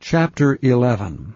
Chapter 11.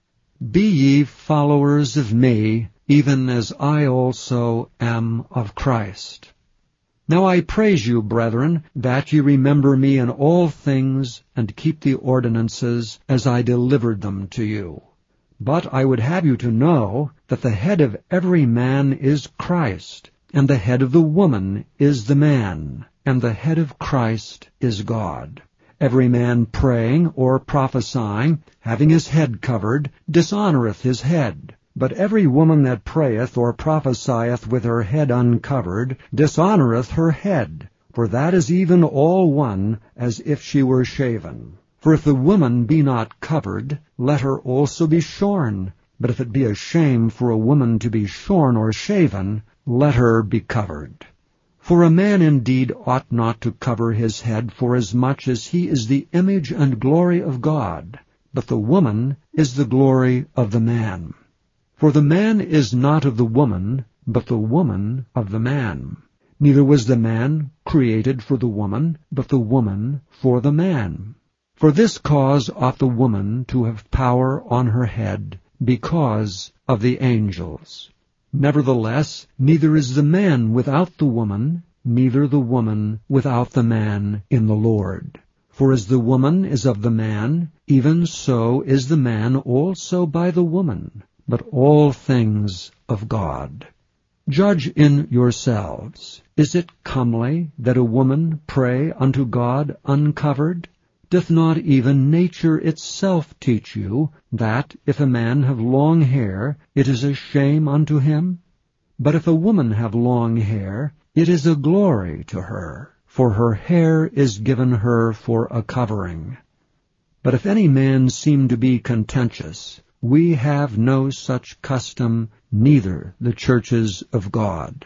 Be ye followers of me, even as I also am of Christ. Now I praise you, brethren, that ye remember me in all things, and keep the ordinances as I delivered them to you. But I would have you to know that the head of every man is Christ, and the head of the woman is the man, and the head of Christ is God. Every man praying or prophesying, having his head covered, dishonoureth his head. But every woman that prayeth or prophesieth with her head uncovered dishonoureth her head, for that is even all one, as if she were shaven. For if the woman be not covered, let her also be shorn. But if it be a shame for a woman to be shorn or shaven, let her be covered. For a man indeed ought not to cover his head, forasmuch as he is the image and glory of God, but the woman is the glory of the man. For the man is not of the woman, but the woman of the man. Neither was the man created for the woman, but the woman for the man. For this cause ought the woman to have power on her head, because of the angels. Nevertheless, neither is the man without the woman, neither the woman without the man in the Lord. For as the woman is of the man, even so is the man also by the woman, but all things of God. Judge in yourselves. Is it comely that a woman pray unto God uncovered? Doth not even nature itself teach you, that if a man have long hair, it is a shame unto him? But if a woman have long hair, it is a glory to her, for her hair is given her for a covering. But if any man seem to be contentious, we have no such custom, neither the churches of God.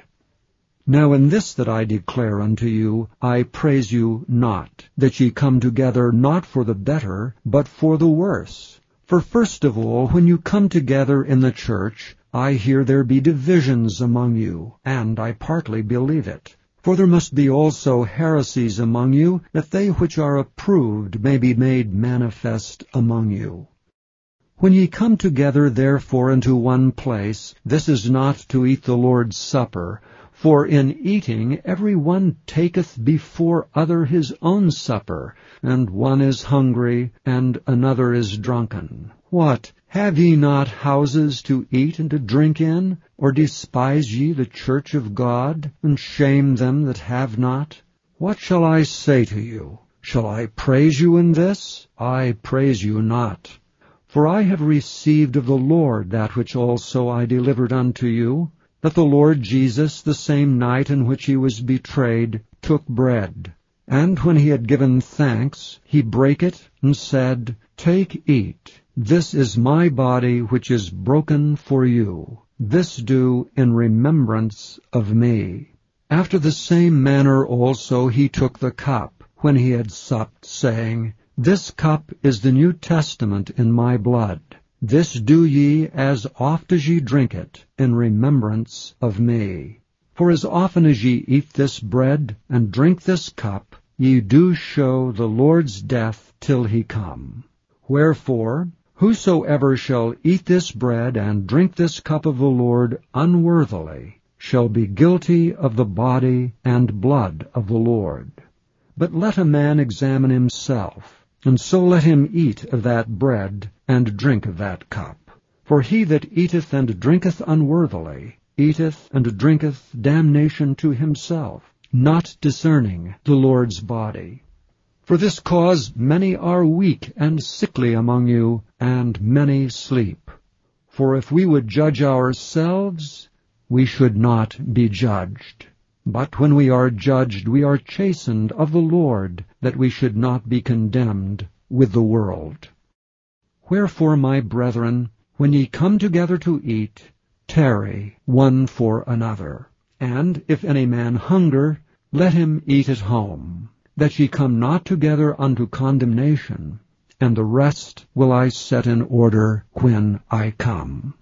Now in this that I declare unto you, I praise you not, that ye come together not for the better, but for the worse. For first of all, when you come together in the church, I hear there be divisions among you, and I partly believe it. For there must be also heresies among you, that they which are approved may be made manifest among you. When ye come together therefore into one place, this is not to eat the Lord's Supper, for in eating every one taketh before other his own supper, and one is hungry, and another is drunken. What? Have ye not houses to eat and to drink in? Or despise ye the church of God, and shame them that have not? What shall I say to you? Shall I praise you in this? I praise you not. For I have received of the Lord that which also I delivered unto you, that the Lord Jesus, the same night in which he was betrayed, took bread. And when he had given thanks, he brake it, and said, Take, eat. This is my body which is broken for you. This do in remembrance of me. After the same manner also he took the cup, when he had supped, saying, This cup is the New Testament in my blood. This do ye as oft as ye drink it, in remembrance of me. For as often as ye eat this bread, and drink this cup, ye do show the Lord's death till he come. Wherefore, whosoever shall eat this bread and drink this cup of the Lord unworthily shall be guilty of the body and blood of the Lord. But let a man examine himself, and so let him eat of that bread and drink of that cup. For he that eateth and drinketh unworthily eateth and drinketh damnation to himself, not discerning the Lord's body. For this cause many are weak and sickly among you, and many sleep. For if we would judge ourselves, we should not be judged. But when we are judged, we are chastened of the Lord, that we should not be condemned with the world. Wherefore, my brethren, when ye come together to eat, tarry one for another. And if any man hunger, let him eat at home, that ye come not together unto condemnation, and the rest will I set in order when I come.